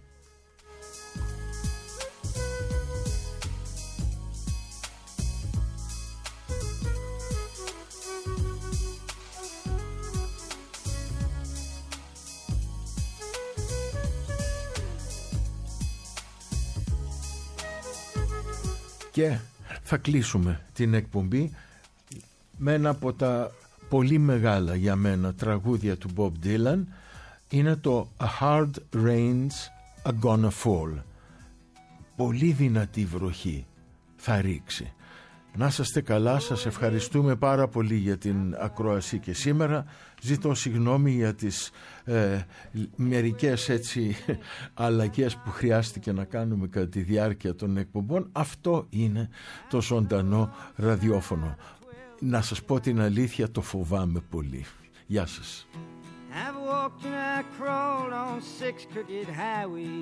Και θα κλείσουμε την εκπομπή με ένα από τα πολύ μεγάλα για μένα τραγούδια του Bob Dylan. Είναι το A Hard Rain's A Gonna Fall. Πολύ δυνατή βροχή θα ρίξει. Να είσαστε καλά, σας ευχαριστούμε πάρα πολύ για την ακρόαση και σήμερα. Ζητώ συγγνώμη για τις μερικές έτσι αλλαγές που χρειάστηκε να κάνουμε κατά τη διάρκεια των εκπομπών. Αυτό είναι το ζωντανό ραδιόφωνο. Να σας πω την αλήθεια, το φοβάμαι πολύ. Γεια σας. I've walked and I crawled on 6 crooked highways.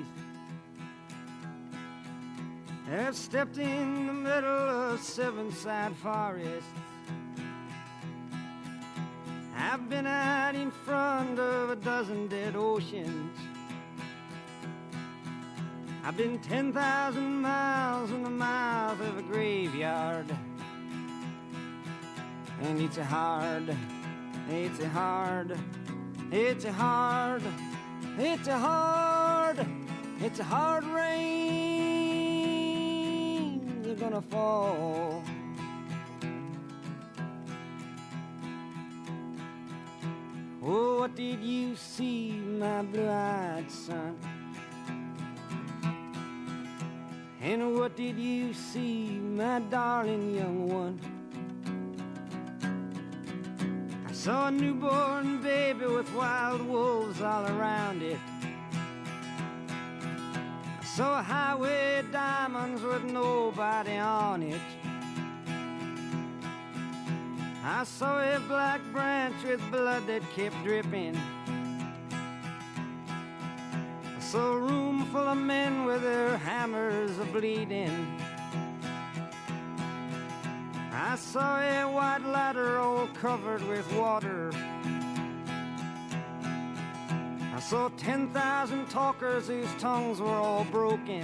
I've stepped in the middle of 7 sad forests. I've been out in front of a dozen dead oceans. I've been 10,000 miles in the mouth of a graveyard. And it's a hard, it's a hard, it's a hard, it's a hard, it's a hard rain you're gonna fall. Oh, what did you see, my blue-eyed son? And what did you see, my darling young one? I saw a newborn baby with wild wolves all around it. I saw a highway of diamonds with nobody on it. I saw a black branch with blood that kept dripping. I saw a room full of men with their hammers a-bleeding. I saw a white ladder all covered with water. I saw 10,000 talkers whose tongues were all broken.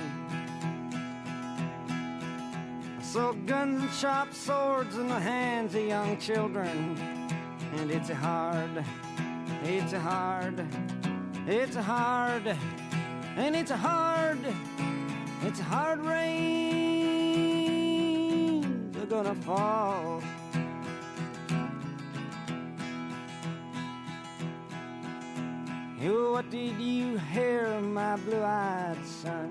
I saw guns and sharp swords in the hands of young children. And it's a hard, it's a hard, it's a hard, and it's a hard, it's a hard rain they're gonna fall. Oh, what did you hear, my blue-eyed son?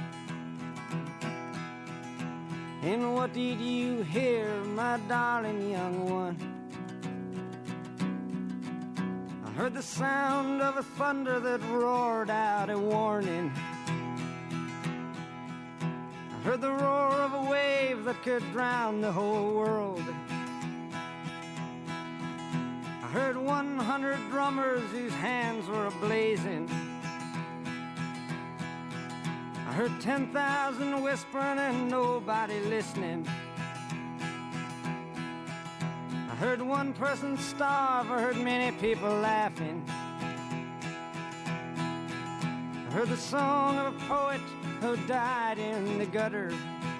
And what did you hear, my darling young one? I heard the sound of a thunder that roared out a warning. I heard the roar of a wave that could drown the whole world. I heard 100 drummers whose hands were ablazing. I heard 10,000 whispering and nobody listening. I heard one person starve, I heard many people laughing. I heard the song of a poet who died in the gutter.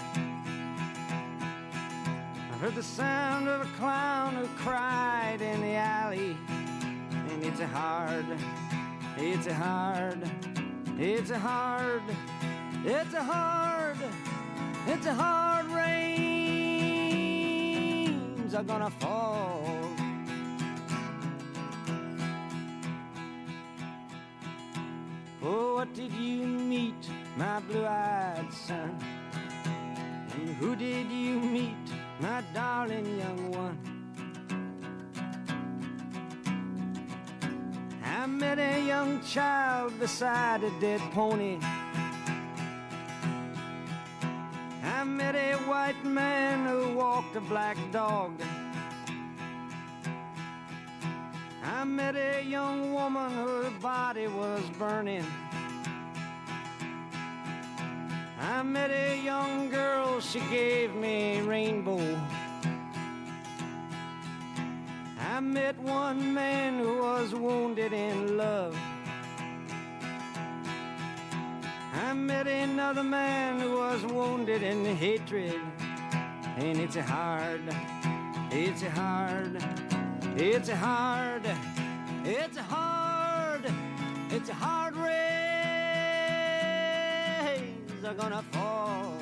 I heard the sound of a clown who cried in the alley. And it's a hard, it's a hard, it's a hard, it's a hard, it's a hard rains are gonna fall. Oh, what did you meet, my blue-eyed son? And who did you meet, my darling young one? I met a young child beside a dead pony. I met a white man who walked a black dog. I met a young woman whose body was burning. I met a young girl, she gave me a rainbow. I met one man who was wounded in love. I met another man who was wounded in hatred. And it's a hard, it's a hard, it's a hard, it's a hard, it's a hard rains are gonna fall.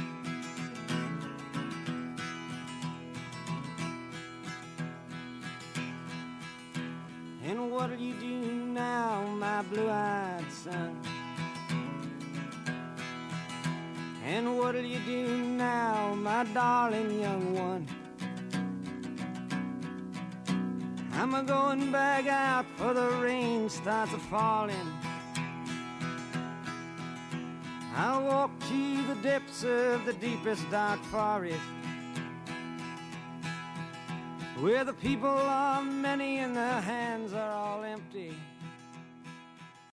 And what'll you do now, my blue-eyed son? And what'll you do now, my darling young one? I'm a-going back out for the rain starts a-falling. I'll walk to the depths of the deepest dark forest, where the people are many and the